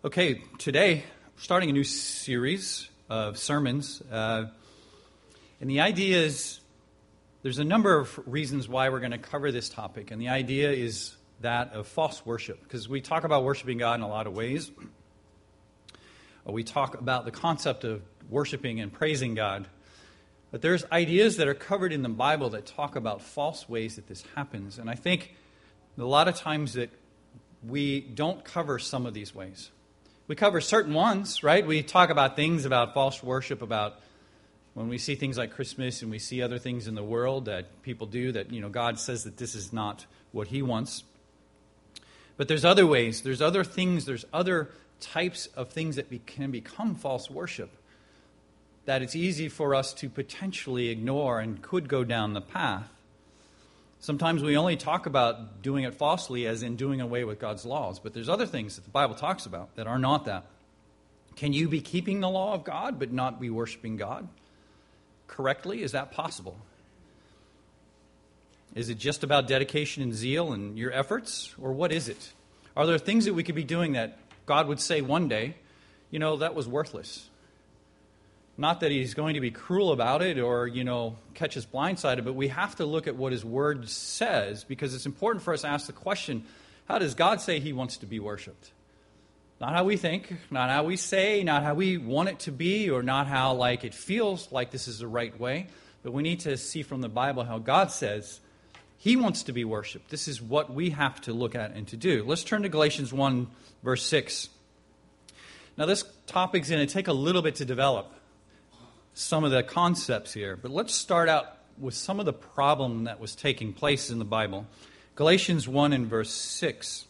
Okay, today we're starting a new series of sermons, and the idea is there's a number of reasons why we're going to cover this topic, and the idea is that of false worship, because we talk about worshiping God in a lot of ways. We talk about the concept of worshiping and praising God, but there's ideas that are covered in the Bible that talk about false ways that this happens, and I think a lot of times that we don't cover some of these ways. We cover certain ones, right? We talk about things about false worship, about when we see things like Christmas and we see other things in the world that people do that, God says that this is not what He wants. But there's other ways, there's other things, there's other types of things that can become false worship that it's easy for us to potentially ignore and could go down the path. Sometimes we only talk about doing it falsely as in doing away with God's laws, but there's other things that the Bible talks about that are not that. Can you be keeping the law of God but not be worshiping God correctly? Is that possible? Is it just about dedication and zeal and your efforts, or what is it? Are there things that we could be doing that God would say one day, that was worthless? Not that He's going to be cruel about it or, catch us blindsided, but we have to look at what His Word says, because it's important for us to ask the question, how does God say He wants to be worshipped? Not how we think, not how we say, not how we want it to be, or not how it feels like this is the right way, but we need to see from the Bible how God says He wants to be worshipped. This is what we have to look at and to do. Let's turn to Galatians 1, verse 6. Now this topic's going to take a little bit to develop some of the concepts here, but let's start out with some of the problem that was taking place in the Bible. Galatians 1 and verse 6.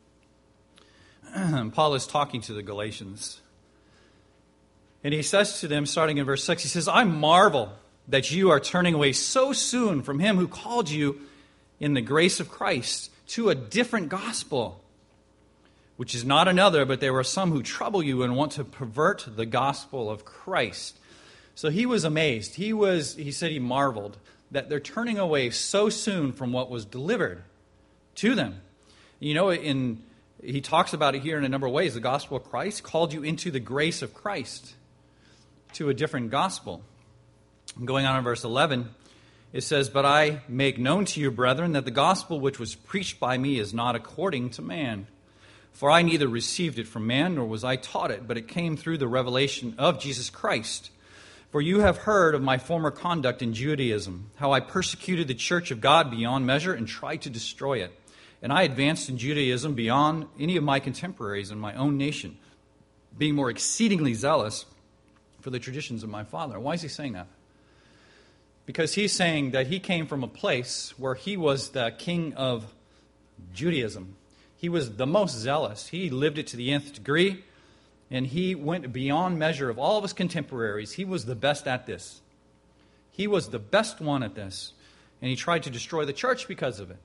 Paul is talking to the Galatians, and he says to them, starting in verse 6, he says, I marvel that you are turning away so soon from Him who called you in the grace of Christ to a different gospel, which is not another, but there are some who trouble you and want to pervert the gospel of Christ. So he was amazed. He said he marveled that they're turning away so soon from what was delivered to them. He talks about it here in a number of ways. The gospel of Christ called you into the grace of Christ to a different gospel. Going on in verse 11, it says, But I make known to you, brethren, that the gospel which was preached by me is not according to man. For I neither received it from man, nor was I taught it, but it came through the revelation of Jesus Christ. For you have heard of my former conduct in Judaism, how I persecuted the church of God beyond measure and tried to destroy it. And I advanced in Judaism beyond any of my contemporaries in my own nation, being more exceedingly zealous for the traditions of my father. Why is he saying that? Because he's saying that he came from a place where he was the king of Judaism. He was the most zealous. He lived it to the nth degree. And he went beyond measure of all of his contemporaries. He was the best at this. He was the best one at this. And he tried to destroy the church because of it.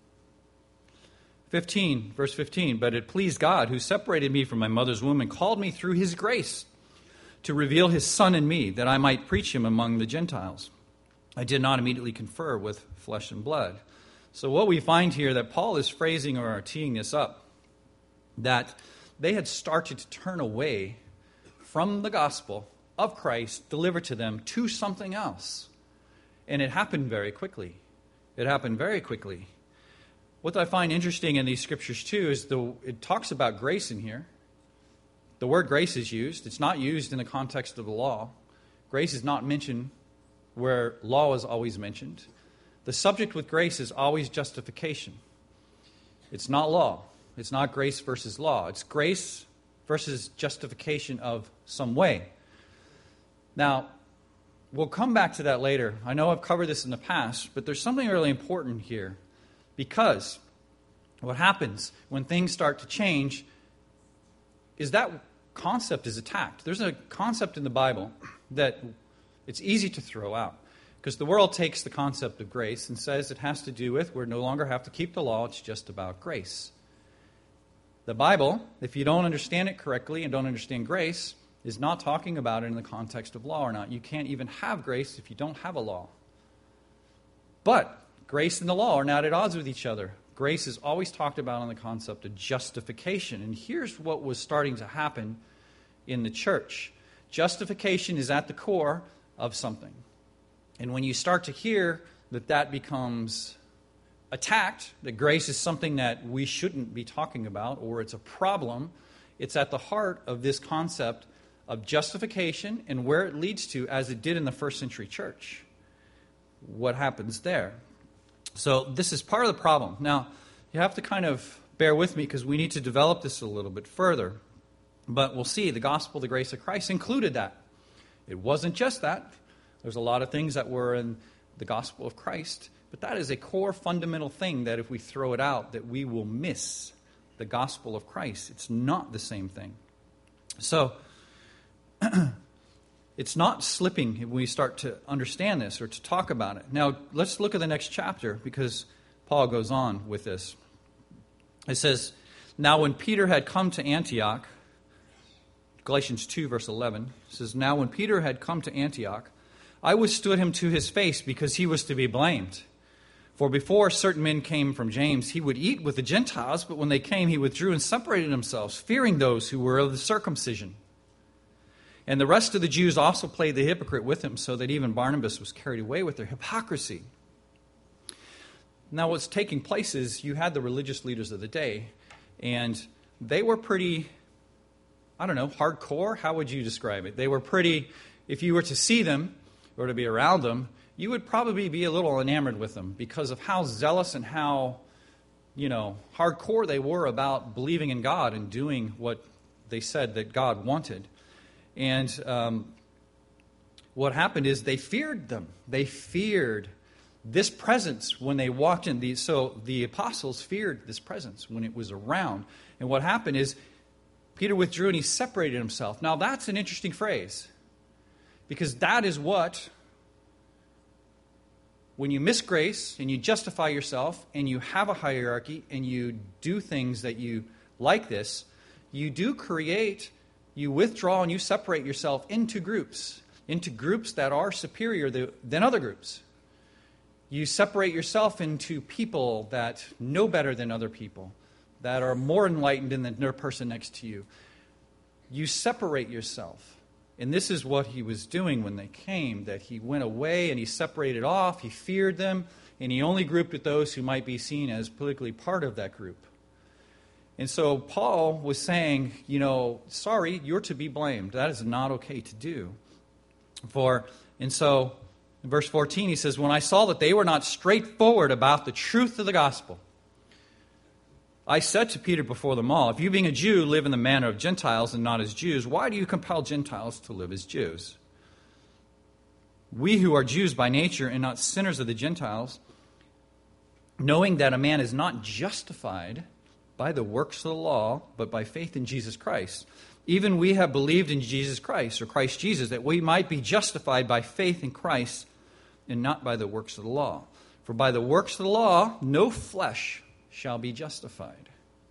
15, verse 15, But it pleased God, who separated me from my mother's womb and called me through His grace to reveal His Son in me, that I might preach Him among the Gentiles. I did not immediately confer with flesh and blood. So what we find here, that Paul is phrasing or teeing this up, that they had started to turn away from the gospel of Christ delivered to them to something else. And it happened very quickly. It happened very quickly. What I find interesting in these scriptures too is it talks about grace in here. The word grace is used. It's not used in the context of the law. Grace is not mentioned where law is always mentioned. The subject with grace is always justification. It's not law. It's not grace versus law. It's grace versus justification of some way. Now, we'll come back to that later. I know I've covered this in the past, but there's something really important here. Because what happens when things start to change is that concept is attacked. There's a concept in the Bible that it's easy to throw out. Because the world takes the concept of grace and says it has to do with we no longer have to keep the law, it's just about grace. The Bible, if you don't understand it correctly and don't understand grace, is not talking about it in the context of law or not. You can't even have grace if you don't have a law. But grace and the law are not at odds with each other. grace is always talked about on the concept of justification. And here's what was starting to happen in the church. Justification is at the core of something. And when you start to hear that becomes attacked, that grace is something that we shouldn't be talking about, or it's a problem, it's at the heart of this concept of justification and where it leads to, as it did in the first century church. What happens there? So this is part of the problem. Now, you have to kind of bear with me because we need to develop this a little bit further. But we'll see the gospel, the grace of Christ included that. It wasn't just that. There's a lot of things that were in the gospel of Christ. But that is a core fundamental thing that if we throw it out, that we will miss the gospel of Christ. It's not the same thing. So, it's not slipping when we start to understand this or to talk about it. Now, let's look at the next chapter because Paul goes on with this. It says, now when Peter had come to Antioch, Galatians 2, verse 11, says, now when Peter had come to Antioch, I withstood him to his face because he was to be blamed. For before certain men came from James, he would eat with the Gentiles, but when they came, he withdrew and separated himself, fearing those who were of the circumcision. And the rest of the Jews also played the hypocrite with him, so that even Barnabas was carried away with their hypocrisy. Now what's taking place is you had the religious leaders of the day, and they were pretty, hardcore. How would you describe it? They were pretty, if you were to see them or to be around them, you would probably be a little enamored with them because of how zealous and how, hardcore they were about believing in God and doing what they said that God wanted. And what happened is they feared them. They feared this presence when they walked in. So the apostles feared this presence when it was around. And what happened is Peter withdrew and he separated himself. Now that's an interesting phrase because that is what, when you miss grace and you justify yourself and you have a hierarchy and you do things that you like this, you do create, you withdraw and you separate yourself into groups that are superior than other groups. You separate yourself into people that know better than other people, that are more enlightened than the person next to you. You separate yourself. And this is what he was doing when they came, that he went away and he separated off, he feared them, and he only grouped with those who might be seen as politically part of that group. And so Paul was saying, sorry, you're to be blamed. That is not okay to do. And so in verse 14 he says, when I saw that they were not straightforward about the truth of the gospel, I said to Peter before them all, if you being a Jew live in the manner of Gentiles and not as Jews, why do you compel Gentiles to live as Jews? We who are Jews by nature and not sinners of the Gentiles, knowing that a man is not justified by the works of the law, but by faith in Jesus Christ. Even we have believed in Jesus Christ, or Christ Jesus, that we might be justified by faith in Christ and not by the works of the law. For by the works of the law, no flesh shall be justified.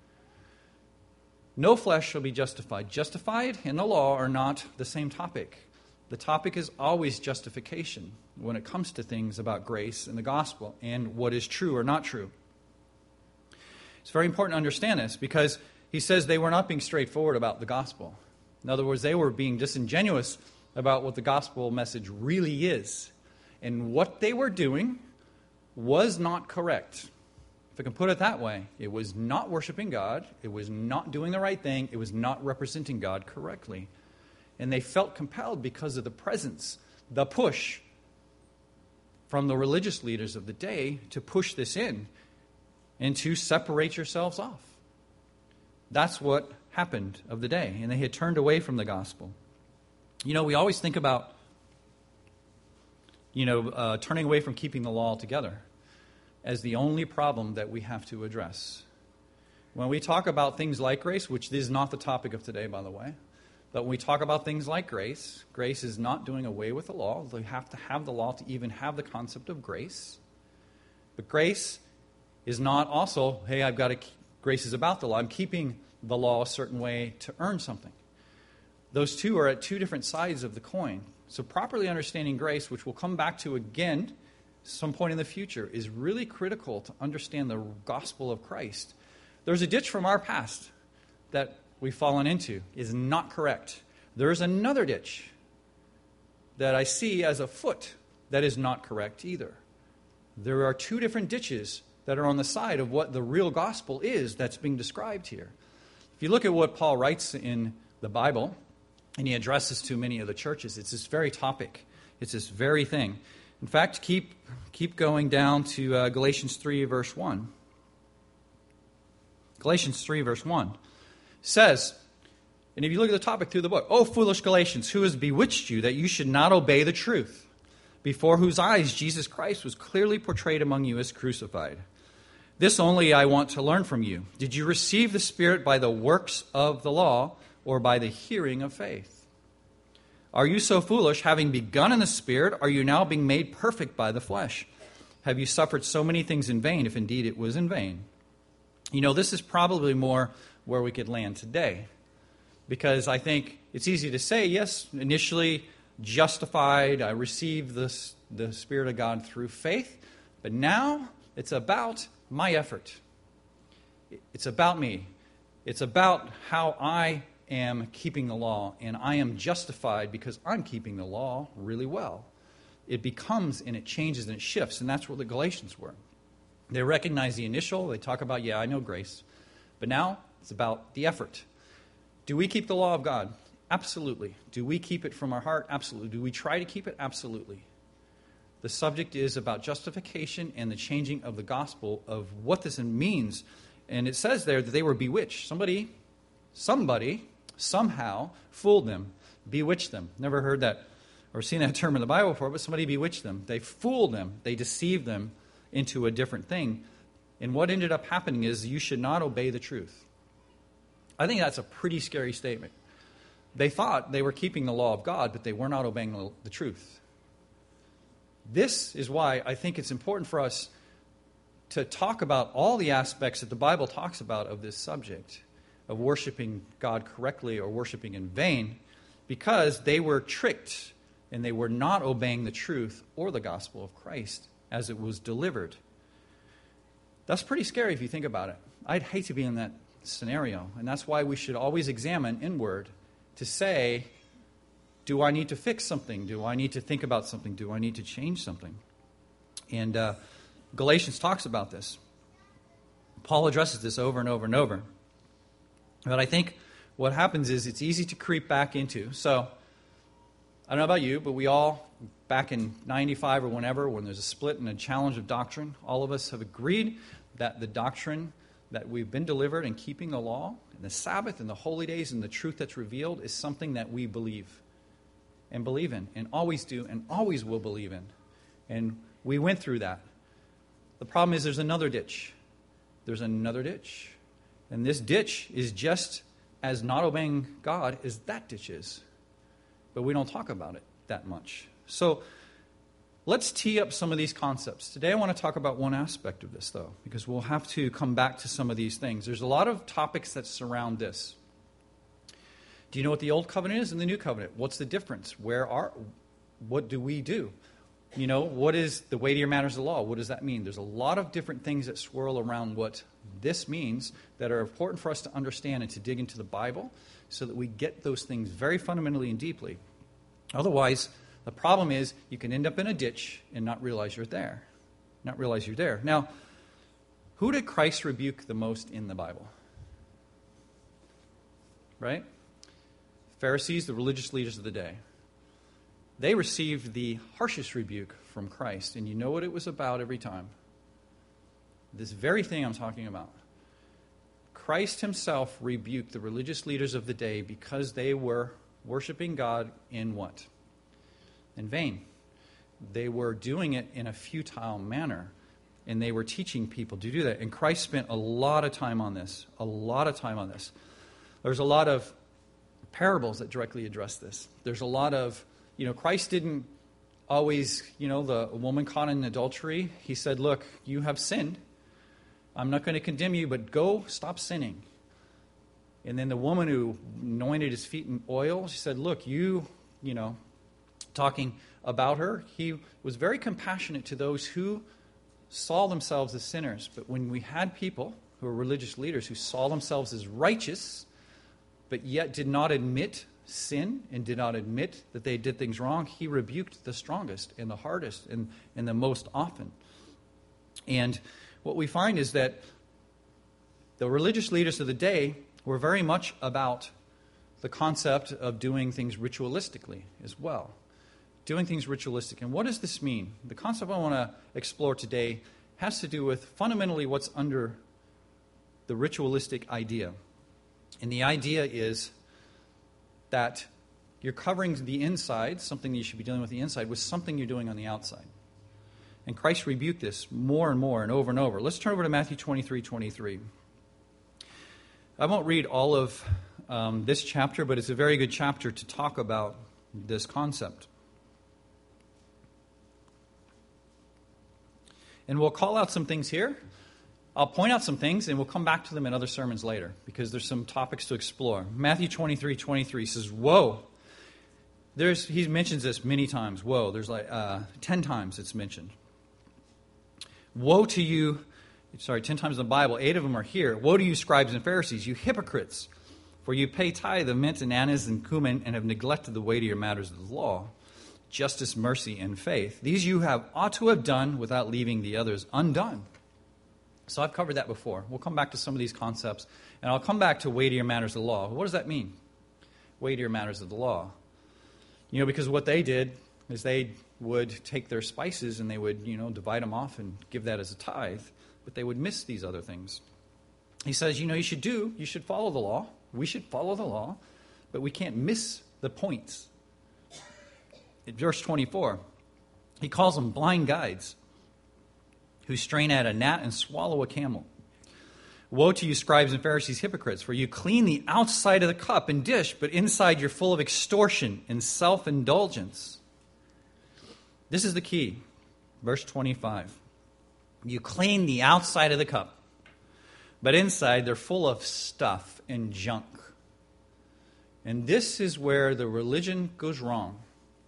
No flesh shall be justified. Justified and the law are not the same topic. The topic is always justification when it comes to things about grace and the gospel and what is true or not true. It's very important to understand this because he says they were not being straightforward about the gospel. In other words, they were being disingenuous about what the gospel message really is. And what they were doing was not correct. If I can put it that way, it was not worshiping God, it was not doing the right thing, it was not representing God correctly. And they felt compelled because of the presence, the push from the religious leaders of the day to push this in and to separate yourselves off. That's what happened of the day, and they had turned away from the gospel. We always think about, turning away from keeping the law altogether as the only problem that we have to address. When we talk about things like grace, which is not the topic of today, by the way, but when we talk about things like grace, grace is not doing away with the law. You have to have the law to even have the concept of grace. But grace is not also, hey, grace is about the law. I'm keeping the law a certain way to earn something. Those two are at two different sides of the coin. So properly understanding grace, which we'll come back to again some point in the future, is really critical to understand the gospel of Christ. There's a ditch from our past that we've fallen into, is not correct. There's another ditch that I see as a foot that is not correct either. There are two different ditches that are on the side of what the real gospel is that's being described here. If you look at what Paul writes in the Bible, and he addresses to many of the churches, it's this very topic. It's this very thing. In fact, keep going down to Galatians 3, verse 1. Galatians 3, verse 1 says, and if you look at the topic through the book, "O foolish Galatians, who has bewitched you that you should not obey the truth, before whose eyes Jesus Christ was clearly portrayed among you as crucified? This only I want to learn from you. Did you receive the Spirit by the works of the law or by the hearing of faith? Are you so foolish, having begun in the Spirit, are you now being made perfect by the flesh? Have you suffered so many things in vain, if indeed it was in vain?" You know, this is probably more where we could land today. Because I think it's easy to say, yes, initially justified, I received the Spirit of God through faith, but now it's about my effort. It's about me. It's about how I am keeping the law, and I am justified because I'm keeping the law really well. It becomes, and it changes, and it shifts, and that's what the Galatians were. They recognize the initial, they talk about, yeah, I know grace, but now it's about the effort. Do we keep the law of God? Absolutely. Do we keep it from our heart? Absolutely. Do we try to keep it? Absolutely. The subject is about justification and the changing of the gospel of what this means. And it says there that they were bewitched. Somebody, somehow fooled them, bewitched them. Never heard that or seen that term in the Bible before, but somebody bewitched them. They fooled them. They deceived them into a different thing. And what ended up happening is you should not obey the truth. I think that's a pretty scary statement. They thought they were keeping the law of God, but they were not obeying the truth. This is why I think it's important for us to talk about all the aspects that the Bible talks about of this subject, of worshiping God correctly or worshiping in vain, because they were tricked and they were not obeying the truth or the gospel of Christ as it was delivered. That's pretty scary if you think about it. I'd hate to be in that scenario, and that's why we should always examine inward to say, do I need to fix something? Do I need to think about something? Do I need to change something? And Galatians talks about this. Paul addresses this over and over and over. But I think what happens is it's easy to creep back into. So, I don't know about you, but we all, back in 95 or whenever, when there's a split and a challenge of doctrine, all of us have agreed that the doctrine that we've been delivered in keeping the law, and the Sabbath, and the holy days, and the truth that's revealed is something that we believe and believe in, and always do, and always will believe in. And we went through that. The problem is there's another ditch. There's another ditch. And this ditch is just as not obeying God as that ditch is. But we don't talk about it that much. So let's tee up some of these concepts. Today I want to talk about one aspect of this, though, because we'll have to come back to some of these things. There's a lot of topics that surround this. Do you know what the Old Covenant is and the New Covenant? What's the difference? What do we do? You know, what is the weightier matters of the law? What does that mean? There's a lot of different things that swirl around what this means that are important for us to understand and to dig into the Bible so that we get those things very fundamentally and deeply. Otherwise, the problem is you can end up in a ditch and not realize you're there. Now, who did Christ rebuke the most in the Bible? Right? Pharisees, the religious leaders of the day. They received the harshest rebuke from Christ. And you know what it was about every time? This very thing I'm talking about. Christ himself rebuked the religious leaders of the day because they were worshiping God in what? In vain. They were doing it in a futile manner. And they were teaching people to do that. And Christ spent a lot of time on this. There's a lot of parables that directly address this. There's a lot of, Christ didn't always, the woman caught in adultery, he said, look, you have sinned. I'm not going to condemn you, but go stop sinning. And then the woman who anointed his feet in oil, she said, look, you talking about her, he was very compassionate to those who saw themselves as sinners. But when we had people who were religious leaders who saw themselves as righteous, but yet did not admit sin and did not admit that they did things wrong, he rebuked the strongest and the hardest and the most often. And what we find is that the religious leaders of the day were very much about the concept of doing things ritualistically as well. Doing things ritualistic. And what does this mean? The concept I want to explore today has to do with fundamentally what's under the ritualistic idea. And the idea is that you're covering the inside, something that you should be dealing with the inside, with something you're doing on the outside. And Christ rebuked this more and more and over. Let's turn over to Matthew 23:23. I won't read all of this chapter, but it's a very good chapter to talk about this concept. And we'll call out some things here. I'll point out some things, and we'll come back to them in other sermons later, because there's some topics to explore. Matthew 23:23 says, woe. He mentions this many times. Woe. There's 10 times it's mentioned. Woe to you. 10 times in the Bible. 8 of them are here. Woe to you, scribes and Pharisees, you hypocrites, for you pay tithe of mint and anise and cumin and have neglected the weightier matters of the law, justice, mercy, and faith. These you ought to have done without leaving the others undone. So I've covered that before. We'll come back to some of these concepts, and I'll come back to weightier matters of the law. What does that mean? Weightier matters of the law. Because what they did is they would take their spices and they would, divide them off and give that as a tithe, but they would miss these other things. He says, you should follow the law. We should follow the law, but we can't miss the points. In verse 24, he calls them blind guides who strain at a gnat and swallow a camel. Woe to you, scribes and Pharisees, hypocrites, for you clean the outside of the cup and dish, but inside you're full of extortion and self-indulgence. This is the key. Verse 25. You clean the outside of the cup, but inside they're full of stuff and junk. And this is where the religion goes wrong.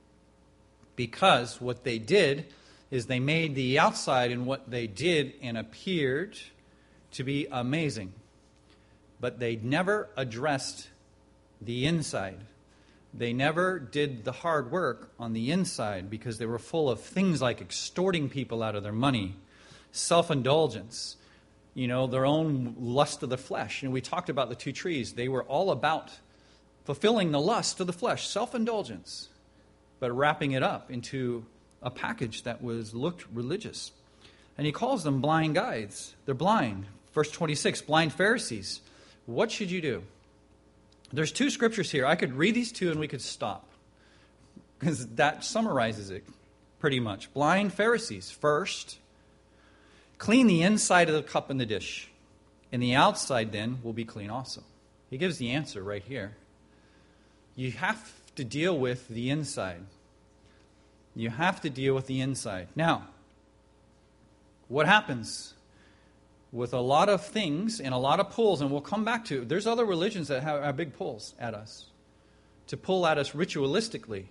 Because what they did is they made the outside and what they did and appeared to be amazing. But they never addressed the inside. They never did the hard work on the inside because they were full of things like extorting people out of their money, self-indulgence, their own lust of the flesh. And we talked about the 2 trees. They were all about fulfilling the lust of the flesh, self-indulgence, but wrapping it up into a package that looked religious. And he calls them blind guides. They're blind. Verse 26, blind Pharisees. What should you do? There's 2 scriptures here. I could read these 2 and we could stop, because that summarizes it pretty much. Blind Pharisees. First, clean the inside of the cup and the dish, and the outside then will be clean also. He gives the answer right here. You have to deal with the inside. You have to deal with the inside. Now, what happens with a lot of things and a lot of pulls, and we'll come back to, there's other religions that have big pulls at us, to pull at us ritualistically.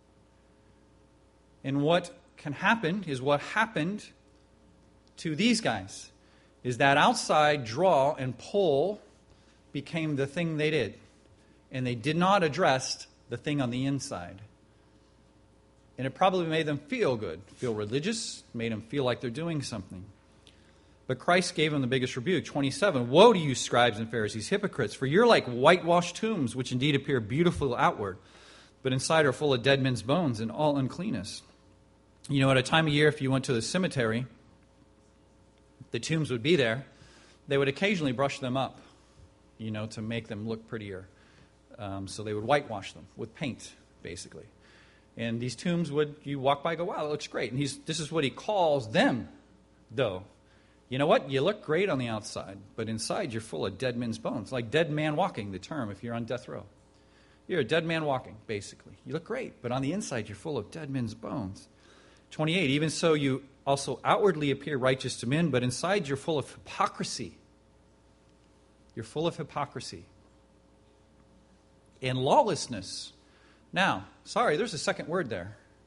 And what can happen is what happened to these guys, is that outside draw and pull became the thing they did. And they did not address the thing on the inside. And it probably made them feel good, feel religious, made them feel like they're doing something. But Christ gave them the biggest rebuke. 27, woe to you, scribes and Pharisees, hypocrites, for you're like whitewashed tombs, which indeed appear beautiful outward, but inside are full of dead men's bones and all uncleanness. At a time of year, if you went to the cemetery, the tombs would be there. They would occasionally brush them up, to make them look prettier. So they would whitewash them with paint, basically. And these tombs you walk by and go, wow, that looks great. And this is what he calls them, though. You know what? You look great on the outside, but inside you're full of dead men's bones. Like dead man walking, the term, if you're on death row. You're a dead man walking, basically. You look great, but on the inside you're full of dead men's bones. 28, even so you also outwardly appear righteous to men, but inside you're full of hypocrisy. You're full of hypocrisy and lawlessness. Now, there's a second word there.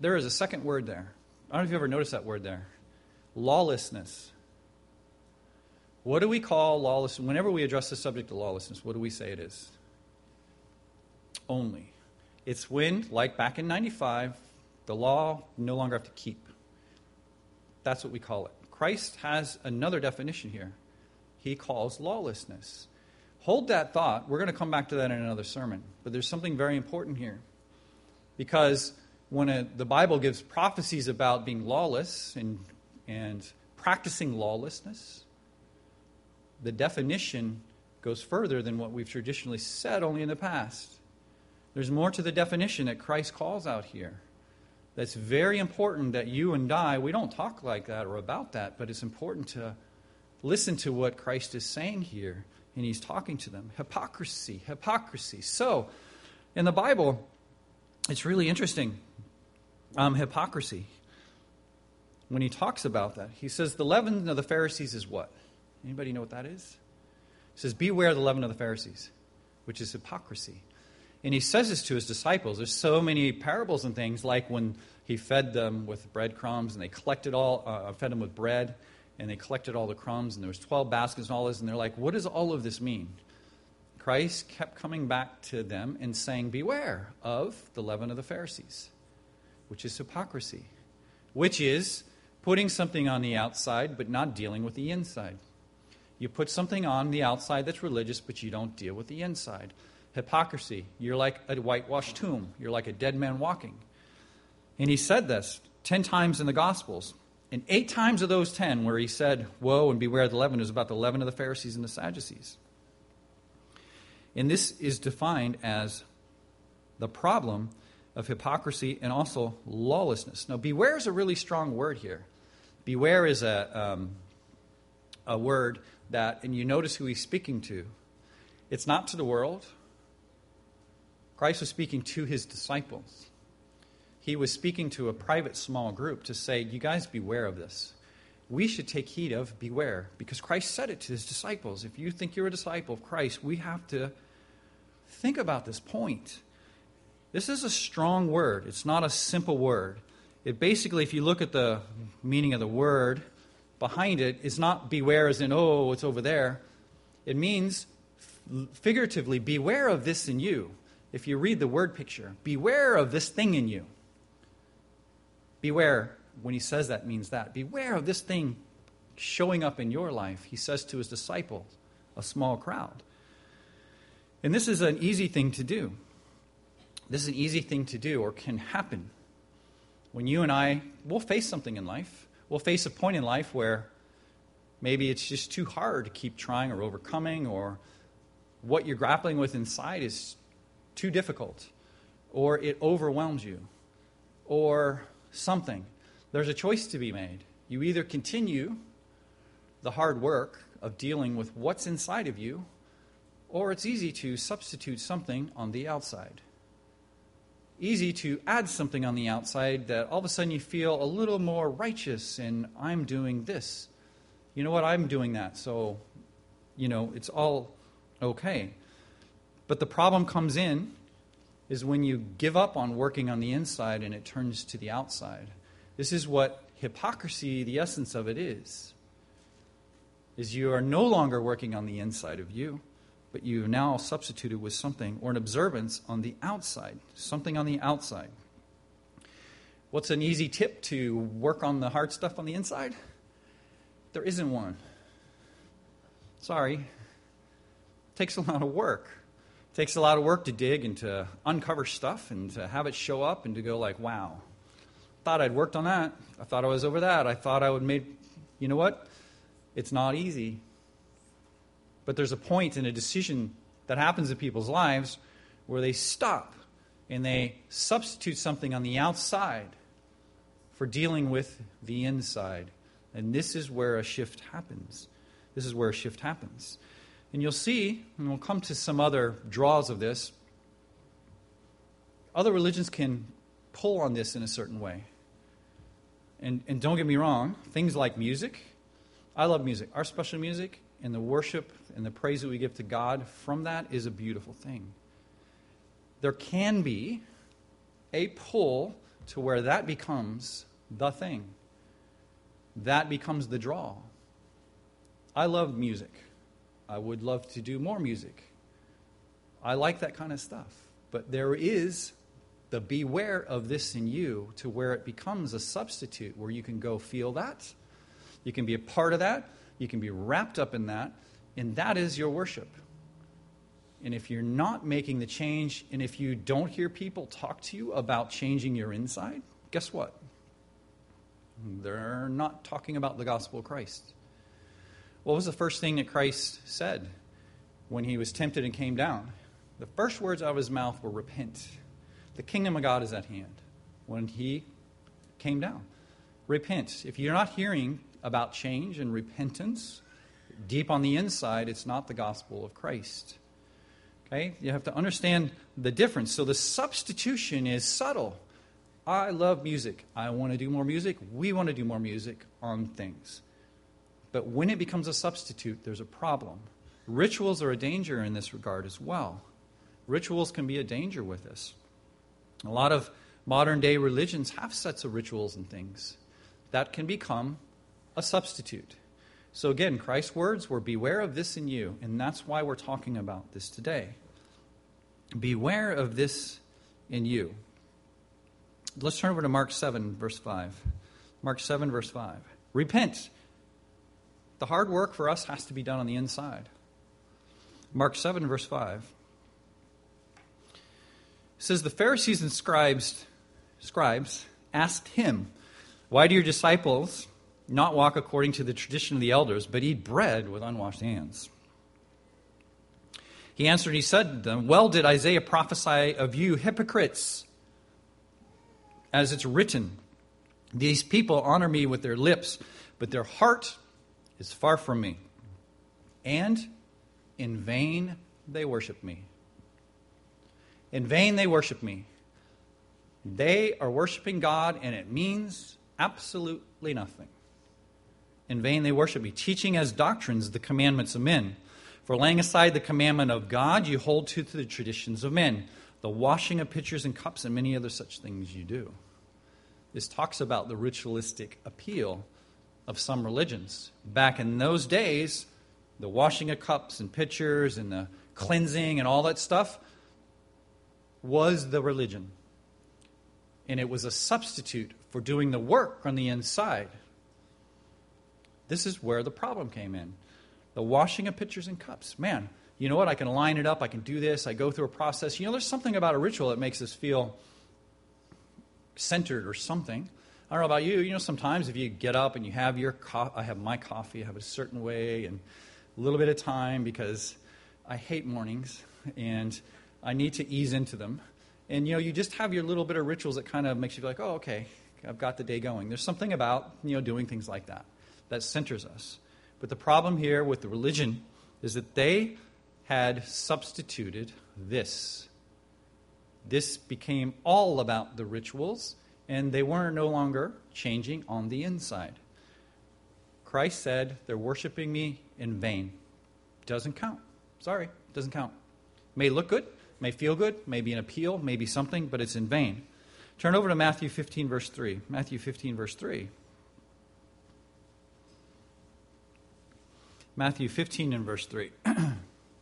there is a second word there. I don't know if you ever noticed that word there. Lawlessness. What do we call lawlessness? Whenever we address the subject of lawlessness, what do we say it is? Only. It's when, like back in 95, the law you no longer have to keep. That's what we call it. Christ has another definition here. He calls lawlessness. Hold that thought. We're going to come back to that in another sermon. But there's something very important here. Because when the Bible gives prophecies about being lawless and practicing lawlessness, the definition goes further than what we've traditionally said only in the past. There's more to the definition that Christ calls out here. That's very important that you and I, we don't talk like that or about that, but it's important to listen to what Christ is saying here. And he's talking to them. Hypocrisy. So, in the Bible, it's really interesting. Hypocrisy. When he talks about that, he says the leaven of the Pharisees is what? Anybody know what that is? He says, beware the leaven of the Pharisees, which is hypocrisy. And he says this to his disciples. There's so many parables and things, like when he fed them with breadcrumbs, and they collected fed them with bread, and they collected all the crumbs, and there was 12 baskets and all this, and they're like, what does all of this mean? Christ kept coming back to them and saying, beware of the leaven of the Pharisees, which is hypocrisy, which is putting something on the outside but not dealing with the inside. You put something on the outside that's religious, but you don't deal with the inside. Hypocrisy. You're like a whitewashed tomb. You're like a dead man walking. And he said this 10 times in the Gospels. And 8 times of those 10 where he said, woe and beware of the leaven, is about the leaven of the Pharisees and the Sadducees. And this is defined as the problem of hypocrisy and also lawlessness. Now, beware is a really strong word here. Beware is a word that, and you notice who he's speaking to. It's not to the world. Christ was speaking to his disciples. He was speaking to a private small group to say, you guys beware of this. We should take heed of beware, because Christ said it to his disciples. If you think you're a disciple of Christ, we have to think about this point. This is a strong word. It's not a simple word. It basically, if you look at the meaning of the word behind it, it's not beware as in, oh, it's over there. It means, figuratively, beware of this in you. If you read the word picture, beware of this thing in you. Beware, when he says that, means that. Beware of this thing showing up in your life, he says to his disciples, a small crowd. And this is an easy thing to do. This is an easy thing to do, or can happen. When you and I, we'll face something in life. We'll face a point in life where maybe it's just too hard to keep trying or overcoming, or what you're grappling with inside is too difficult, or it overwhelms you, or something. There's a choice to be made. You either continue the hard work of dealing with what's inside of you, or it's easy to substitute something on the outside. Easy to add something on the outside that all of a sudden you feel a little more righteous, and I'm doing this. You know what? I'm doing that, so, it's all okay. But the problem comes in is when you give up on working on the inside and it turns to the outside. This is what hypocrisy, the essence of it is you are no longer working on the inside of you, but you now substituted with something, or an observance on the outside, something on the outside. What's an easy tip to work on the hard stuff on the inside? There isn't one. Sorry. It takes a lot of work. It takes a lot of work to dig and to uncover stuff and to have it show up and to go like, wow, thought I'd worked on that. I thought I was over that. I thought I would you know what? It's not easy. But there's a point in a decision that happens in people's lives where they stop and they substitute something on the outside for dealing with the inside. And this is where a shift happens. And you'll see, and we'll come to some other draws of this, other religions can pull on this in a certain way. And don't get me wrong, things like music, I love music. Our special music and the worship and the praise that we give to God from that is a beautiful thing. There can be a pull to where that becomes the thing. That becomes the draw. I love music. I would love to do more music. I like that kind of stuff. But there is the beware of this in you to where it becomes a substitute where you can go feel that. You can be a part of that. You can be wrapped up in that. And that is your worship. And if you're not making the change, and if you don't hear people talk to you about changing your inside, guess what? They're not talking about the gospel of Christ. What was the first thing that Christ said when he was tempted and came down? The first words out of his mouth were, repent. The kingdom of God is at hand. When he came down. Repent. If you're not hearing about change and repentance, deep on the inside, it's not the gospel of Christ. Okay? You have to understand the difference. So the substitution is subtle. I love music. I want to do more music. We want to do more music on things. But when it becomes a substitute, there's a problem. Rituals are a danger in this regard as well. Rituals can be a danger with this. A lot of modern day religions have sets of rituals and things that can become a substitute. So again, Christ's words were, beware of this in you, and that's why we're talking about this today. Beware of this in you. Let's turn over to Mark 7, verse 5. Mark 7, verse 5. Repent. The hard work for us has to be done on the inside. Mark 7, verse 5. It says, the Pharisees and scribes asked him, why do your disciples not walk according to the tradition of the elders, but eat bread with unwashed hands? He answered, he said to them, well did Isaiah prophesy of you hypocrites, as it's written, these people honor me with their lips, but their heart is far from me, and in vain they worship me. In vain they worship me. They are worshiping God, and it means absolutely nothing. In vain they worship me, teaching as doctrines the commandments of men. For laying aside the commandment of God, you hold to the traditions of men, the washing of pitchers and cups, and many other such things you do. This talks about the ritualistic appeal of some religions. Back in those days, the washing of cups and pitchers and the cleansing and all that stuff was the religion. And it was a substitute for doing the work on the inside. This is where the problem came in. The washing of pitchers and cups. Man, you know what? I can line it up. I can do this. I go through a process. You know, there's something about a ritual that makes us feel centered or something. I don't know about you. You know, sometimes if you get up and you have your coffee, I have my coffee, I have it a certain way and a little bit of time because I hate mornings and I need to ease into them. And, you know, you just have your little bit of rituals that kind of makes you feel like, oh, okay, I've got the day going. There's something about, you know, doing things like that that centers us. But the problem here with the religion is that they had substituted this. This became all about the rituals, and they were no longer changing on the inside. Christ said, they're worshiping me in vain. Doesn't count. Sorry, doesn't count. May look good, may feel good, may be an appeal, may be something, but it's in vain. Turn over to Matthew 15, verse 3. Matthew 15, verse 3. Matthew 15 and verse 3. And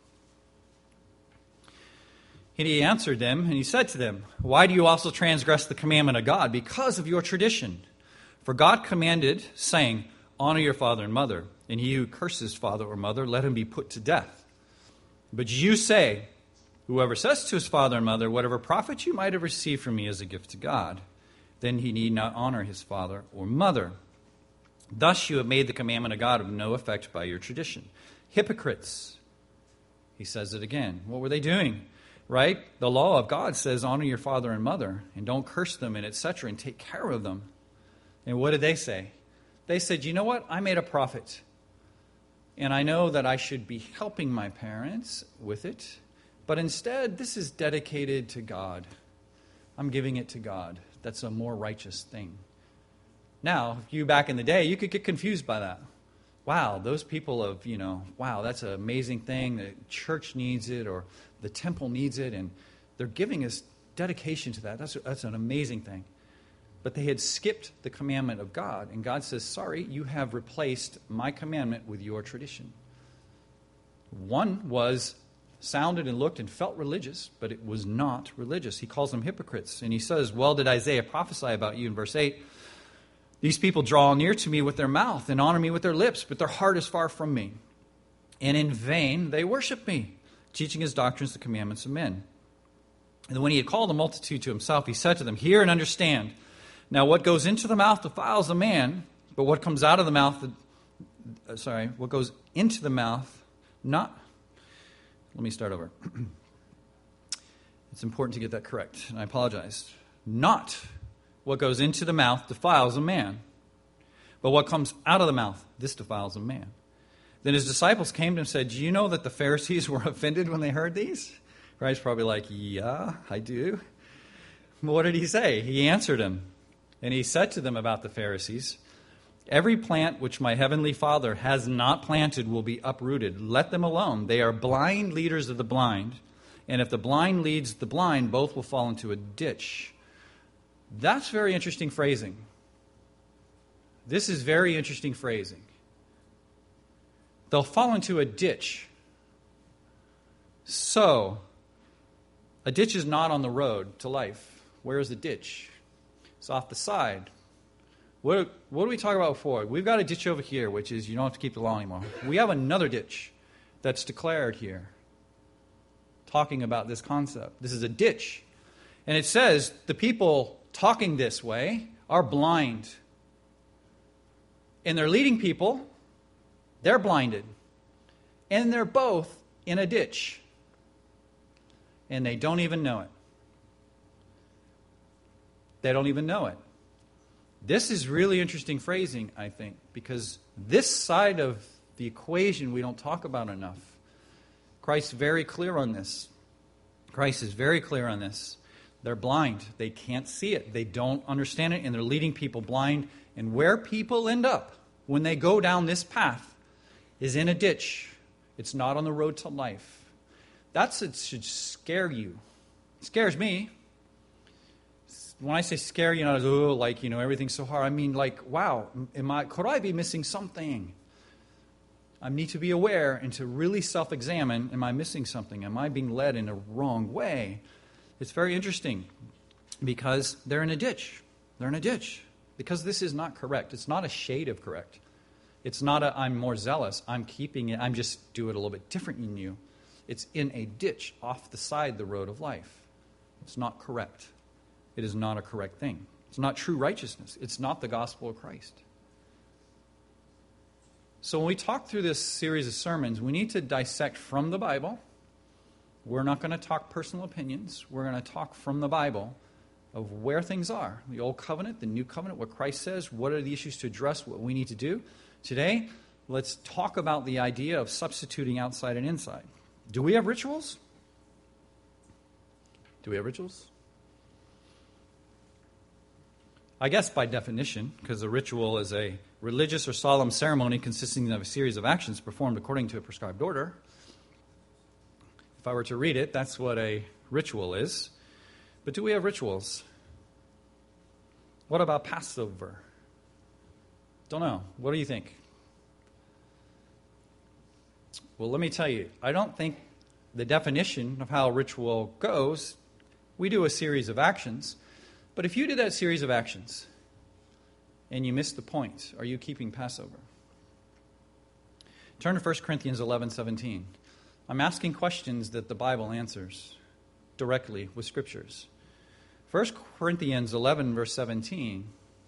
he answered them, and he said to them, why do you also transgress the commandment of God? Because of your tradition. For God commanded, saying, honor your father and mother, and he who curses father or mother, let him be put to death. But you say, whoever says to his father and mother, whatever profit you might have received from me as a gift to God, then he need not honor his father or mother. Thus you have made the commandment of God of no effect by your tradition. Hypocrites. He says it again. What were they doing? Right? The law of God says honor your father and mother and don't curse them and etc. and take care of them. And what did they say? They said, you know what? I made a profit. And I know that I should be helping my parents with it. But instead, this is dedicated to God. I'm giving it to God. That's a more righteous thing. Now, if you back in the day, you could get confused by that. Wow, those people of, wow, that's an amazing thing. The church needs it or the temple needs it. And they're giving us dedication to that. That's an amazing thing. But they had skipped the commandment of God. And God says, sorry, you have replaced my commandment with your tradition. One was sounded and looked and felt religious, but it was not religious. He calls them hypocrites. And he says, well, did Isaiah prophesy about you in verse 8? These people draw near to me with their mouth and honor me with their lips, but their heart is far from me. And in vain they worship me, teaching his doctrines the commandments of men. And when he had called the multitude to himself, he said to them, hear and understand. Now what goes into the mouth defiles a man, but what comes out of the mouth, what goes into the mouth, not... Let me start over. It's important to get that correct, and I apologize. Not what goes into the mouth defiles a man, but what comes out of the mouth, this defiles a man. Then his disciples came to him and said, do you know that the Pharisees were offended when they heard these? Christ's probably like, yeah, I do. What did he say? He answered him, and he said to them about the Pharisees, every plant which my heavenly Father has not planted will be uprooted. Let them alone. They are blind leaders of the blind. And if the blind leads the blind, both will fall into a ditch. That's very interesting phrasing. This is very interesting phrasing. They'll fall into a ditch. So, a ditch is not on the road to life. Where is the ditch? It's off the side. What did we talk about before? We've got a ditch over here, which is you don't have to keep the law anymore. We have another ditch that's declared here, talking about this concept. This is a ditch. And it says the people talking this way are blind. And they're leading people, they're blinded. And they're both in a ditch. And they don't even know it. They don't even know it. This is really interesting phrasing, I think, because this side of the equation we don't talk about enough. Christ's very clear on this. Christ is very clear on this. They're blind. They can't see it. They don't understand it, and they're leading people blind. And where people end up when they go down this path is in a ditch. It's not on the road to life. It should scare you. It scares me. When I say scare, everything's so hard. I mean, wow, could I be missing something? I need to be aware and to really self-examine, am I missing something? Am I being led in a wrong way? It's very interesting because they're in a ditch. They're in a ditch because this is not correct. It's not a shade of correct. It's not I'm more zealous. I'm keeping it. I'm just do it a little bit different than you. It's in a ditch off the side the road of life. It's not correct. It is not a correct thing. It's not true righteousness. It's not the gospel of Christ. So when we talk through this series of sermons, we need to dissect from the Bible. We're not going to talk personal opinions. We're going to talk from the Bible of where things are. The Old Covenant, the New Covenant, what Christ says, what are the issues to address, what we need to do. Today, let's talk about the idea of substituting outside and inside. Do we have rituals? Do we have rituals? I guess by definition, because a ritual is a religious or solemn ceremony consisting of a series of actions performed according to a prescribed order. If I were to read it, that's what a ritual is. But do we have rituals? What about Passover? Don't know. What do you think? Well, let me tell you, I don't think the definition of how a ritual goes, we do a series of actions. But if you did that series of actions and you missed the point, are you keeping Passover? Turn to 1 Corinthians 11:17. I'm asking questions that the Bible answers directly with scriptures. 1 Corinthians 11, verse 17.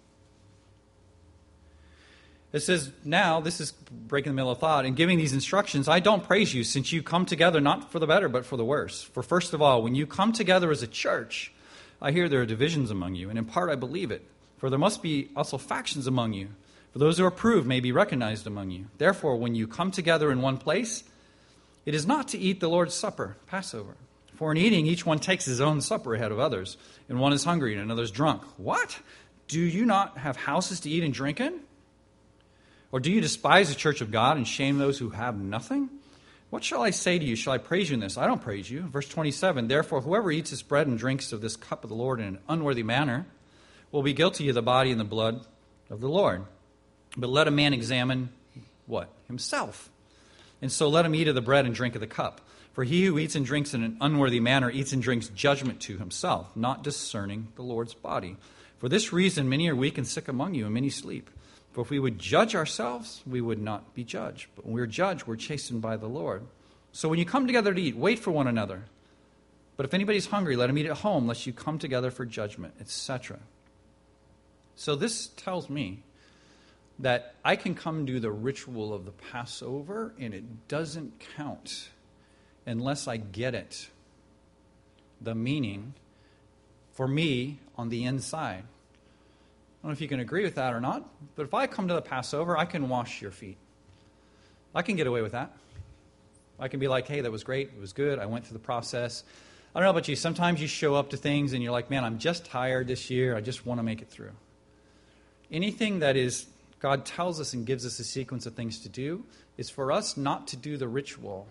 It says, now, this is breaking the middle of thought, in giving these instructions, I don't praise you, since you come together not for the better, but for the worse. For first of all, when you come together as a church, I hear there are divisions among you, and in part I believe it. For there must be also factions among you. For those who are approved may be recognized among you. Therefore, when you come together in one place, it is not to eat the Lord's Supper, Passover. For in eating, each one takes his own supper ahead of others, and one is hungry and another is drunk. What? Do you not have houses to eat and drink in? Or do you despise the church of God and shame those who have nothing? What shall I say to you? Shall I praise you in this? I don't praise you. Verse 27, therefore, whoever eats this bread and drinks of this cup of the Lord in an unworthy manner will be guilty of the body and the blood of the Lord. But let a man examine what? Himself. And so let him eat of the bread and drink of the cup. For he who eats and drinks in an unworthy manner eats and drinks judgment to himself, not discerning the Lord's body. For this reason many are weak and sick among you, and many sleep. For if we would judge ourselves, we would not be judged. But when we're judged, we're chastened by the Lord. So when you come together to eat, wait for one another. But if anybody's hungry, let him eat at home, lest you come together for judgment, etc. So this tells me that I can come do the ritual of the Passover, and it doesn't count unless I get it, the meaning, for me on the inside. I don't know if you can agree with that or not, but if I come to the Passover, I can wash your feet. I can get away with that. I can be like, hey, that was great, it was good, I went through the process. I don't know about you, sometimes you show up to things and you're like, man, I'm just tired this year, I just want to make it through. Anything that is, God tells us and gives us a sequence of things to do, is for us not to do the ritual.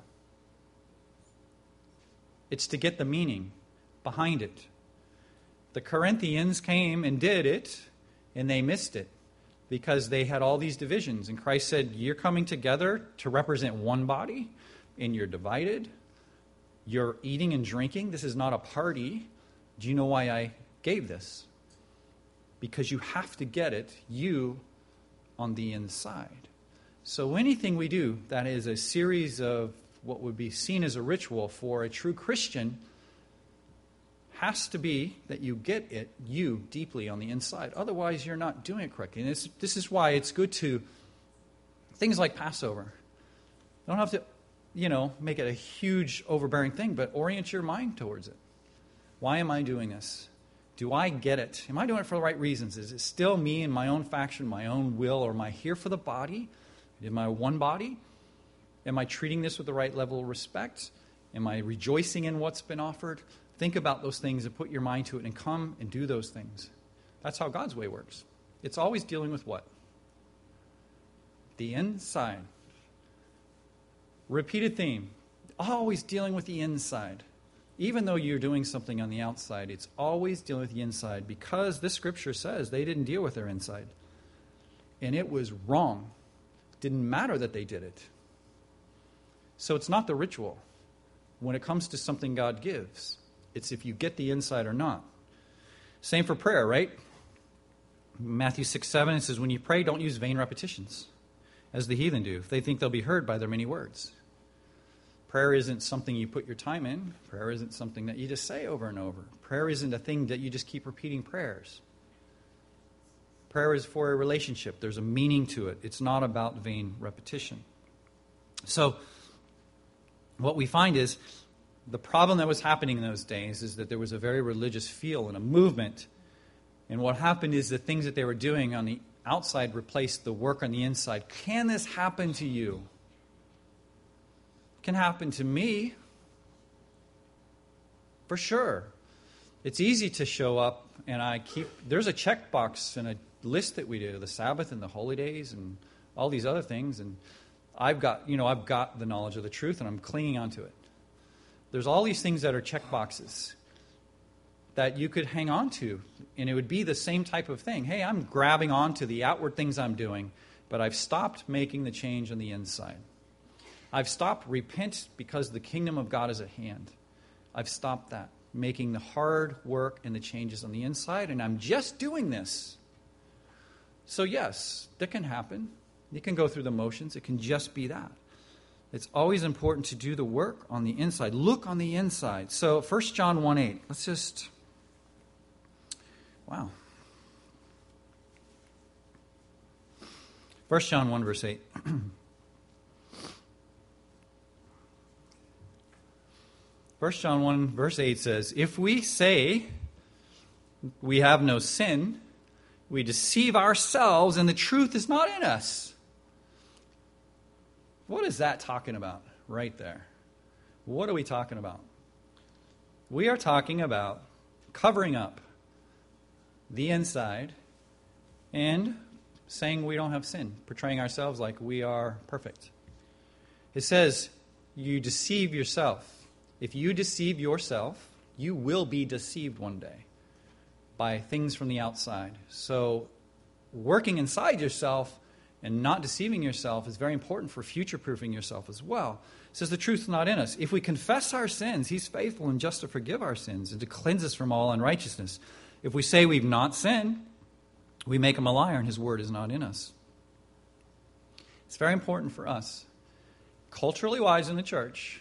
It's to get the meaning behind it. The Corinthians came and did it, and they missed it because they had all these divisions. And Christ said, you're coming together to represent one body, and you're divided. You're eating and drinking. This is not a party. Do you know why I gave this? Because you have to get it, you, on the inside. So anything we do that is a series of what would be seen as a ritual for a true Christian has to be that you get it, you, deeply on the inside. Otherwise, you're not doing it correctly. And this is why it's good to, things like Passover. You don't have to, make it a huge, overbearing thing, but orient your mind towards it. Why am I doing this? Do I get it? Am I doing it for the right reasons? Is it still me and my own faction, my own will, or am I here for the body? Am I one body? Am I treating this with the right level of respect? Am I rejoicing in what's been offered? Think about those things and put your mind to it and come and do those things. That's how God's way works. It's always dealing with what? The inside. Repeated theme. Always dealing with the inside. Even though you're doing something on the outside, it's always dealing with the inside because this scripture says they didn't deal with their inside. And it was wrong. It didn't matter that they did it. So it's not the ritual. When it comes to something God gives, it's if you get the inside or not. Same for prayer, right? Matthew 6:7, it says, when you pray, don't use vain repetitions, as the heathen do, if they think they'll be heard by their many words. Prayer isn't something you put your time in. Prayer isn't something that you just say over and over. Prayer isn't a thing that you just keep repeating prayers. Prayer is for a relationship. There's a meaning to it. It's not about vain repetition. So, what we find is the problem that was happening in those days is that there was a very religious feel and a movement. And what happened is the things that they were doing on the outside replaced the work on the inside. Can this happen to you? It can happen to me. For sure. It's easy to show up and there's a checkbox and a list that we do, the Sabbath and the holy days and all these other things. And I've got the knowledge of the truth and I'm clinging onto it. There's all these things that are check boxes that you could hang on to, and it would be the same type of thing. Hey, I'm grabbing onto the outward things I'm doing, but I've stopped making the change on the inside. I've stopped repent because the kingdom of God is at hand. I've stopped that, making the hard work and the changes on the inside, and I'm just doing this. So yes, that can happen. You can go through the motions. It can just be that. It's always important to do the work on the inside. Look on the inside. So 1 John 1:8. Let's just... Wow. 1 John 1, verse 8. 1 John 1, verse 8 says, if we say we have no sin, we deceive ourselves and the truth is not in us. What is that talking about right there? What are we talking about? We are talking about covering up the inside and saying we don't have sin, portraying ourselves like we are perfect. It says you deceive yourself. If you deceive yourself, you will be deceived one day by things from the outside. So working inside yourself and not deceiving yourself is very important for future-proofing yourself as well. It says the truth is not in us. If we confess our sins, he's faithful and just to forgive our sins and to cleanse us from all unrighteousness. If we say we've not sinned, we make him a liar and his word is not in us. It's very important for us, culturally wise in the church,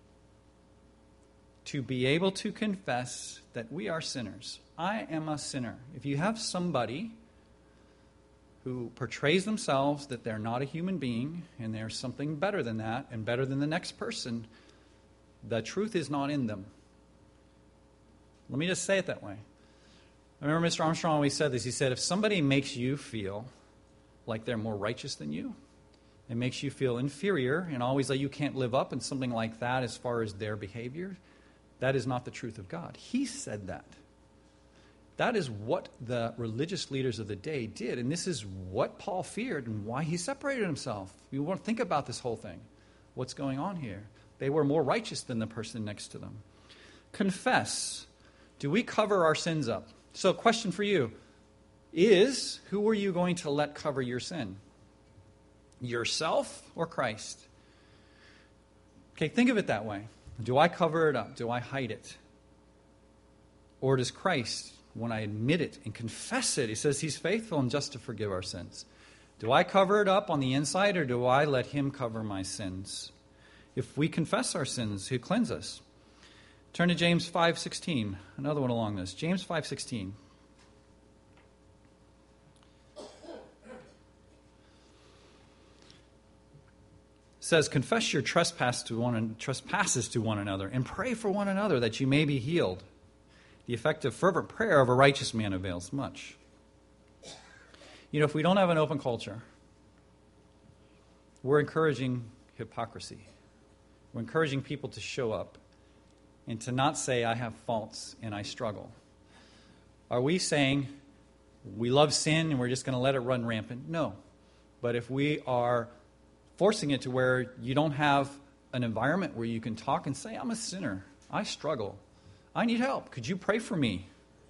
to be able to confess that we are sinners. I am a sinner. If you have somebody who portrays themselves that they're not a human being and they're something better than that and better than the next person, the truth is not in them. Let me just say it that way. I remember Mr. Armstrong always said this. He said, if somebody makes you feel like they're more righteous than you, it makes you feel inferior and always like you can't live up and something like that as far as their behavior, that is not the truth of God. He said that. That is what the religious leaders of the day did, and this is what Paul feared and why he separated himself. You want to think about this whole thing. What's going on here? They were more righteous than the person next to them. Confess. Do we cover our sins up? So, question for you is, who are you going to let cover your sin? Yourself or Christ? Okay, think of it that way. Do I cover it up? Do I hide it? Or does Christ, when I admit it and confess it, he says he's faithful and just to forgive our sins. Do I cover it up on the inside or do I let him cover my sins? If we confess our sins, he'll cleanse us. Turn to James 5:16, another one along this. James 5:16. Says, confess your trespasses to one another and pray for one another that you may be healed. The effective fervent prayer of a righteous man avails much. You know, if we don't have an open culture, we're encouraging hypocrisy. We're encouraging people to show up and to not say, I have faults and I struggle. Are we saying we love sin and we're just going to let it run rampant? No. But if we are forcing it to where you don't have an environment where you can talk and say, I'm a sinner, I struggle, I need help, could you pray for me?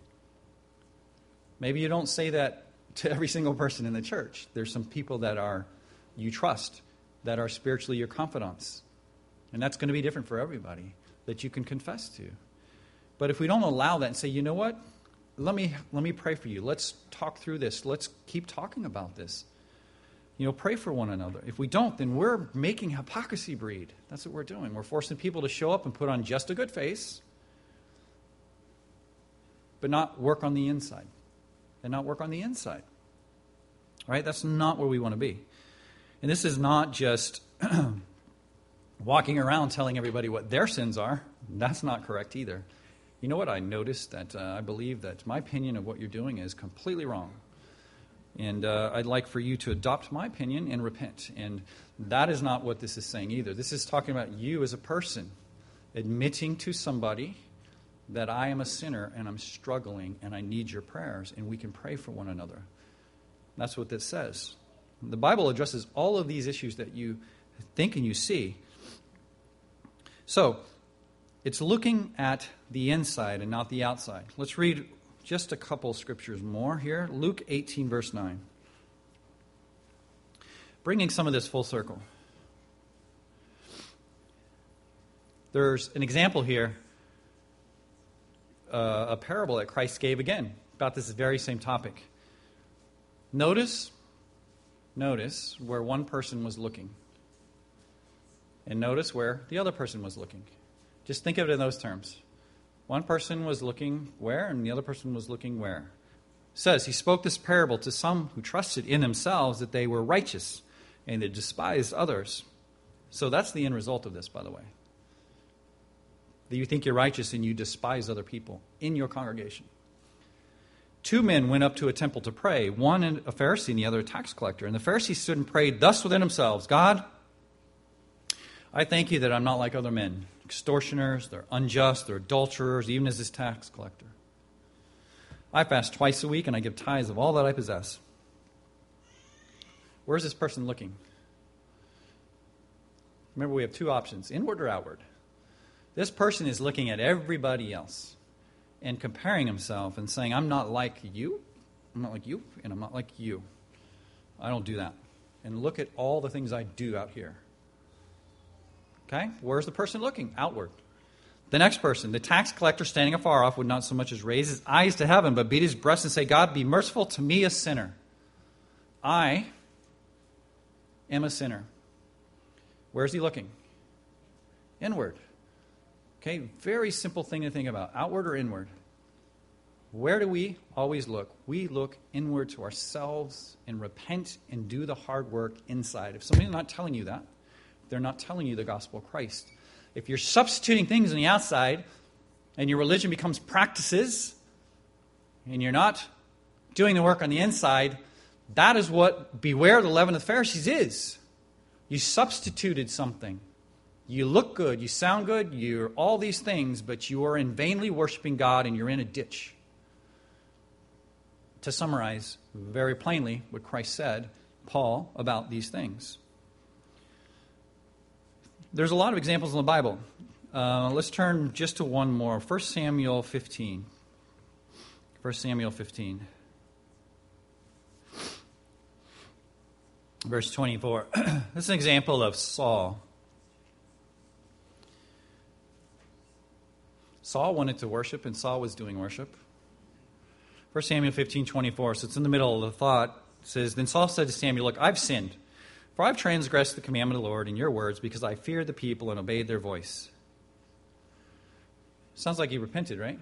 Maybe you don't say that to every single person in the church. There's some people that you trust, that are spiritually your confidants. And that's going to be different for everybody that you can confess to. But if we don't allow that and say, you know what, let me pray for you. Let's talk through this. Let's keep talking about this. You know, pray for one another. If we don't, then we're making hypocrisy breed. That's what we're doing. We're forcing people to show up and put on just a good face, but not work on the inside. And not work on the inside. Right? That's not where we want to be. And this is not just walking around telling everybody what their sins are. That's not correct either. You know what? I noticed that I believe that my opinion of what you're doing is completely wrong. And I'd like for you to adopt my opinion and repent. And that is not what this is saying either. This is talking about you as a person admitting to somebody that I am a sinner and I'm struggling and I need your prayers, and we can pray for one another. That's what this says. The Bible addresses all of these issues that you think and you see. So, it's looking at the inside and not the outside. Let's read just a couple scriptures more here. Luke 18, verse 9. Bringing some of this full circle. There's an example here, a parable that Christ gave again about this very same topic. Notice where one person was looking. And notice where the other person was looking. Just think of it in those terms. One person was looking where, and the other person was looking where. It says, he spoke this parable to some who trusted in themselves that they were righteous, and they despised others. So that's the end result of this, by the way. That you think you're righteous and you despise other people in your congregation. 2 men went up to a temple to pray, one a Pharisee and the other a tax collector. And the Pharisee stood and prayed thus within themselves, God, I thank you that I'm not like other men, extortioners, they're unjust, they're adulterers, even as this tax collector. I fast twice a week and I give tithes of all that I possess. Where's this person looking? Remember, we have two options, inward or outward. This person is looking at everybody else. and comparing himself and saying, I'm not like you, I'm not like you, and I'm not like you. I don't do that. And look at all the things I do out here. Okay? Where's the person looking? Outward. The next person, the tax collector standing afar off, would not so much as raise his eyes to heaven, but beat his breast and say, God, be merciful to me, a sinner. I am a sinner. Where's he looking? Inward. Okay, very simple thing to think about. Outward or inward? Where do we always look? We look inward to ourselves and repent and do the hard work inside. If somebody's not telling you that, they're not telling you the gospel of Christ. If you're substituting things on the outside and your religion becomes practices and you're not doing the work on the inside, that is what beware the leaven of the Pharisees is. You substituted something. You look good, you sound good, you're all these things, but you are in vainly worshiping God and you're in a ditch. To summarize very plainly what Christ said, Paul, about these things. There's a lot of examples in the Bible. Let's turn just to one more. 1 Samuel 15. 1 Samuel 15. Verse 24. This is an example of Saul. Saul wanted to worship, and Saul was doing worship. 1 Samuel 15:24, so it's in the middle of the thought. It says, Then Saul said to Samuel, Look, I've sinned, for I've transgressed the commandment of the Lord in your words, because I feared the people and obeyed their voice. Sounds like he repented, right?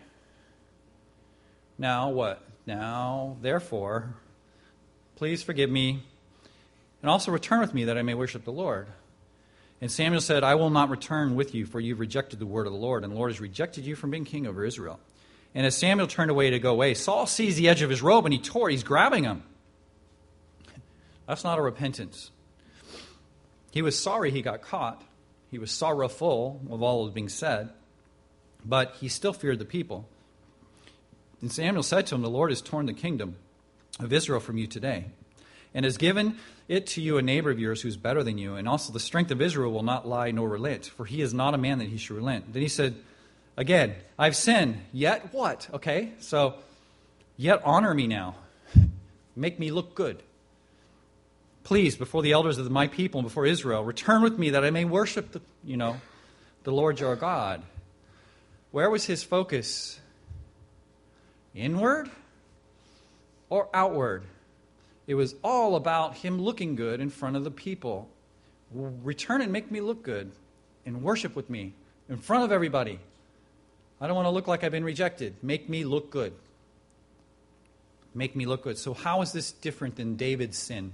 Now what? Now, therefore, please forgive me, and also return with me that I may worship the Lord. And Samuel said, I will not return with you, for you've rejected the word of the Lord, and the Lord has rejected you from being king over Israel. And as Samuel turned away to go away, Saul seized the edge of his robe and he tore. He's grabbing him. That's not a repentance. He was sorry he got caught. He was sorrowful of all that was being said. But he still feared the people. And Samuel said to him, The Lord has torn the kingdom of Israel from you today, and has given it to you a neighbor of yours who's better than you. And also the strength of Israel will not lie nor relent, for he is not a man that he should relent. Then he said, Again, I've sinned, yet what? Okay, so, yet honor me now. Make me look good. Please, before the elders of my people and before Israel, return with me that I may worship the Lord your God. Where was his focus? Inward or outward? It was all about him looking good in front of the people. Return and make me look good and worship with me in front of everybody. I don't want to look like I've been rejected. Make me look good. Make me look good. So how is this different than David's sin?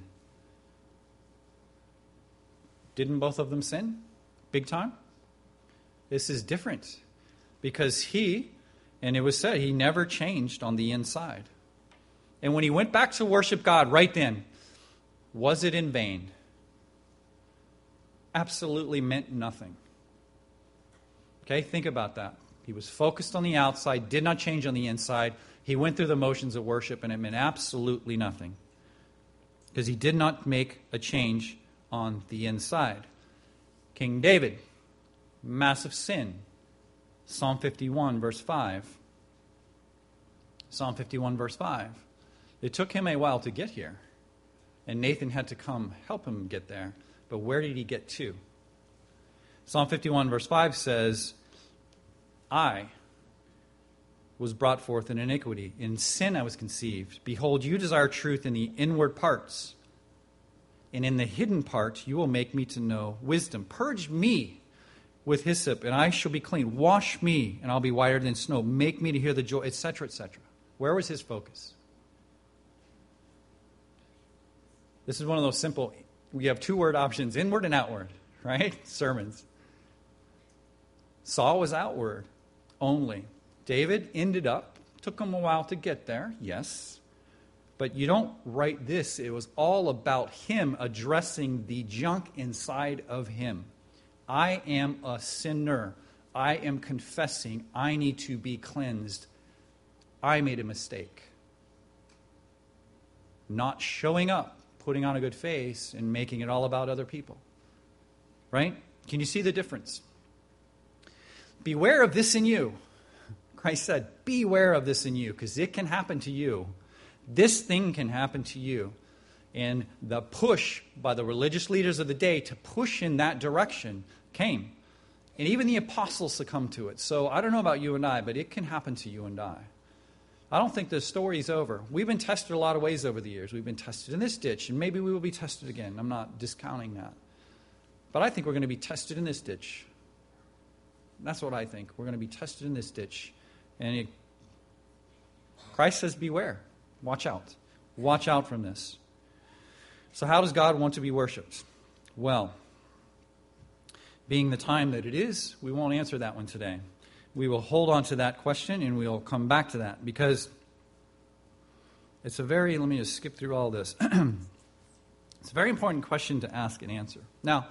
Didn't both of them sin? Big time? This is different. Because he, and it was said, he never changed on the inside. And when he went back to worship God right then, was it in vain? Absolutely meant nothing. Okay, think about that. He was focused on the outside, did not change on the inside. He went through the motions of worship, and it meant absolutely nothing. Because he did not make a change on the inside. King David, massive sin. Psalm 51, verse 5. Psalm 51, verse 5. It took him a while to get here, and Nathan had to come help him get there. But where did he get to? Psalm 51, verse 5 says, I was brought forth in iniquity. In sin I was conceived. Behold, you desire truth in the inward parts, and in the hidden part you will make me to know wisdom. Purge me with hyssop, and I shall be clean. Wash me, and I'll be whiter than snow. Make me to hear the joy, etc., etc. Where was his focus? This is one of those simple, we have two-word options, inward and outward, right? Sermons. Saul was outward only. David took him a while to get there, yes. But you don't write this. It was all about him addressing the junk inside of him. I am a sinner. I am confessing. I need to be cleansed. I made a mistake. Not showing up, putting on a good face, and making it all about other people. Right? Can you see the difference? Beware of this in you. Christ said, beware of this in you, because it can happen to you. This thing can happen to you. And the push by the religious leaders of the day to push in that direction came. And even the apostles succumbed to it. So I don't know about you and I, but it can happen to you and I. I don't think the story's over. We've been tested a lot of ways over the years. We've been tested in this ditch, and maybe we will be tested again. I'm not discounting that. But I think we're going to be tested in this ditch. That's what I think. We're going to be tested in this ditch. And Christ says, beware. Watch out. Watch out from this. So how does God want to be worshipped? Well, being the time that it is, we won't answer that one today. We will hold on to that question, and we'll come back to that, because it's let me just skip through all this. It's a very important question to ask and answer. Now,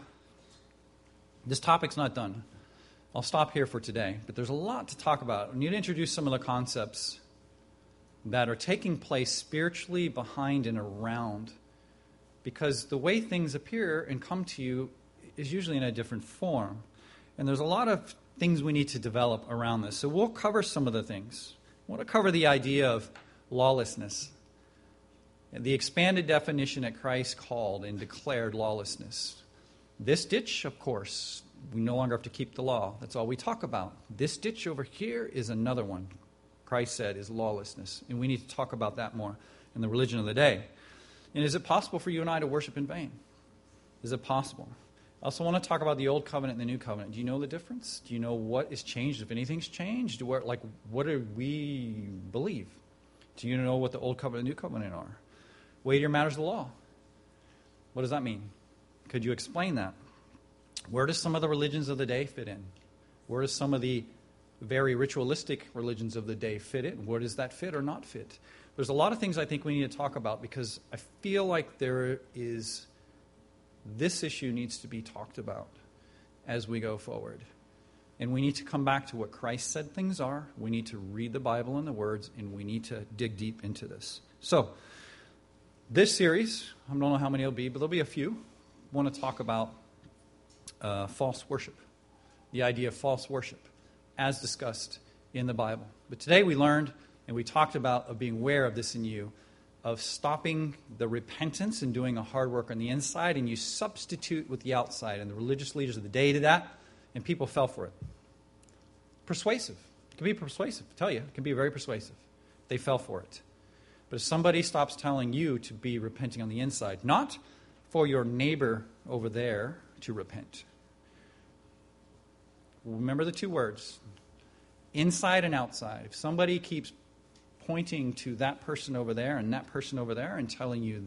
this topic's not done. I'll stop here for today, but there's a lot to talk about. We need to introduce some of the concepts that are taking place spiritually behind and around, because the way things appear and come to you is usually in a different form. And there's a lot of things we need to develop around this. So we'll cover some of the things. I want to cover the idea of lawlessness, and the expanded definition that Christ called and declared lawlessness. This ditch, of course, we no longer have to keep the law. That's all we talk about. This ditch over here is another one, Christ said, is lawlessness. And we need to talk about that more in the religion of the day. And is it possible for you and I to worship in vain? Is it possible? I also want to talk about the Old Covenant and the New Covenant. Do you know the difference? Do you know what is changed, if anything's changed? What do we believe? Do you know what the Old Covenant and New Covenant are? Weightier matters of the law. What does that mean? Could you explain that? Where does some of the religions of the day fit in? Where does some of the very ritualistic religions of the day fit in? Where does that fit or not fit? There's a lot of things I think we need to talk about, because I feel like this issue needs to be talked about as we go forward. And we need to come back to what Christ said things are. We need to read the Bible and the words, and we need to dig deep into this. So, this series, I don't know how many it'll be, but there'll be a few. I want to talk about false worship, the idea of false worship, as discussed in the Bible. But today we learned, and we talked about of being aware of this in you, of stopping the repentance and doing a hard work on the inside, and you substitute with the outside. And the religious leaders of the day did that, and people fell for it. Persuasive. It can be persuasive, I tell you. It can be very persuasive. They fell for it. But if somebody stops telling you to be repenting on the inside, not for your neighbor over there to repent. Remember the two words, inside and outside. If somebody keeps pointing to that person over there and that person over there and telling you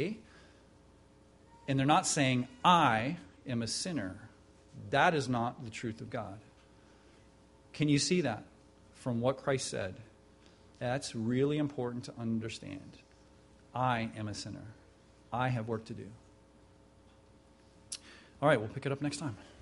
and they're not saying, I am a sinner, that is not the truth of God. Can you see that from what Christ said? That's really important to understand. I am a sinner. I have work to do. All right, we'll pick it up next time.